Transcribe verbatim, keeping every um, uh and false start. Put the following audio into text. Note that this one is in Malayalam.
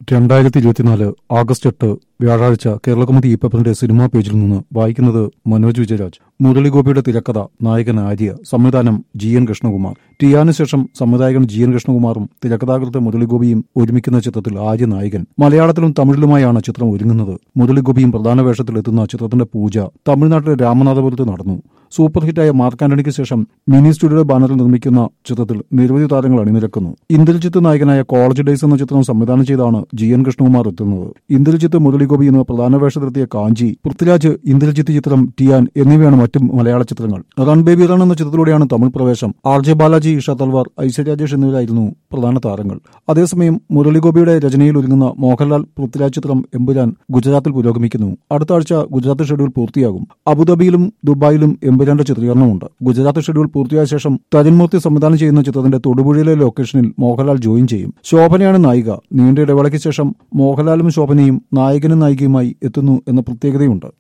രണ്ടായിരത്തി ഇരുപത്തിനാല് ആഗസ്റ്റ് എട്ട് വ്യാഴാഴ്ച കേരളകൗമുദി ഈ പേപ്പറിന്റെ സിനിമാ പേജിൽ നിന്ന് വായിക്കുന്നത് മനോജ് വിജയരാജ്. മുരളിഗോപിയുടെ തിരക്കഥ, നായകൻ ആര്യ, സംവിധാനം ജി എൻ കൃഷ്ണകുമാർ. ടിയാന് ശേഷം സംവിധായകൻ ജി എൻ കൃഷ്ണകുമാറും തിരക്കഥാകൃത്ത് മുരളിഗോപിയും ഒരുമിക്കുന്ന ചിത്രത്തിൽ ആര്യ നായകൻ. മലയാളത്തിലും തമിഴിലുമായാണ് ചിത്രം ഒരുങ്ങുന്നത്. മുരളിഗോപിയും പ്രധാന വേഷത്തിലെത്തുന്ന ചിത്രത്തിന്റെ പൂജ തമിഴ്നാട്ടിലെ രാമനാഥപുരത്ത് നടന്നു. സൂപ്പർ ഹിറ്റായ മാർക്ക് ആന്റണിക്ക് ശേഷം മിനി സ്റ്റുഡിയോയുടെ ബാനറിൽ നിർമ്മിക്കുന്ന ചിത്രത്തിൽ നിരവധി താരങ്ങൾ അണിനിരക്കുന്നു. ഇന്ദ്രജിത്ത് നായകനായ കോളേജ് ഡേയ്സ് എന്ന ചിത്രം സംവിധാനം ചെയ്താണ് ജി എൻ കൃഷ്ണകുമാർ എത്തുന്നത്. ഇന്ദ്രജിത്ത്, മുരളിഗോപി എന്ന പ്രധാന വേഷത്തിലെത്തിയ കാഞ്ചി, പൃഥ്വിരാജ്, ഇന്ദ്രജിത്ത് ചിത്രം ടിയാൻ എന്നിവയാണ് മറ്റു മലയാള ചിത്രങ്ങൾ. റൺ ബേബി റൺ എന്ന ചിത്രത്തിലൂടെയാണ് തമിഴ് പ്രവേശം. ആർ ജെ ബാലാജി, ഇഷ തൽവാർ, ഐശ്വര്യ രാജേഷ് എന്നിവരായിരുന്നു പ്രധാന താരങ്ങൾ. അതേസമയം മുരളിഗോപിയുടെ രചനയിൽ ഒരുങ്ങുന്ന മോഹൻലാൽ പൃഥ്വിരാജ് ചിത്രം എമ്പുരാൻ ഗുജറാത്തിൽ പുരോഗമിക്കുന്നു. അടുത്ത ആഴ്ച ഗുജറാത്ത് ഷെഡ്യൂൾ പൂർത്തിയാകും. അബുദാബിയിലും ദുബായിലും എമ്പുരാന്റെ ചിത്രീകരണമുണ്ട്. ഗുജറാത്ത് ഷെഡ്യൂൾ പൂർത്തിയായ ശേഷം തരുൺമൂർത്തി സംവിധാനം ചെയ്യുന്ന ചിത്രത്തിന്റെ തൊടുപുഴയിലെ ലൊക്കേഷനിൽ മോഹൻലാൽ ജോയിൻ ചെയ്യും. ശോഭനയാണ് നായിക. നീണ്ട ഇടവേളയ്ക്ക് ശേഷം മോഹൻലാലും ശോഭനയും നായകനും നായികയുമായി എത്തുന്നു എന്ന പ്രത്യേകതയുണ്ട്.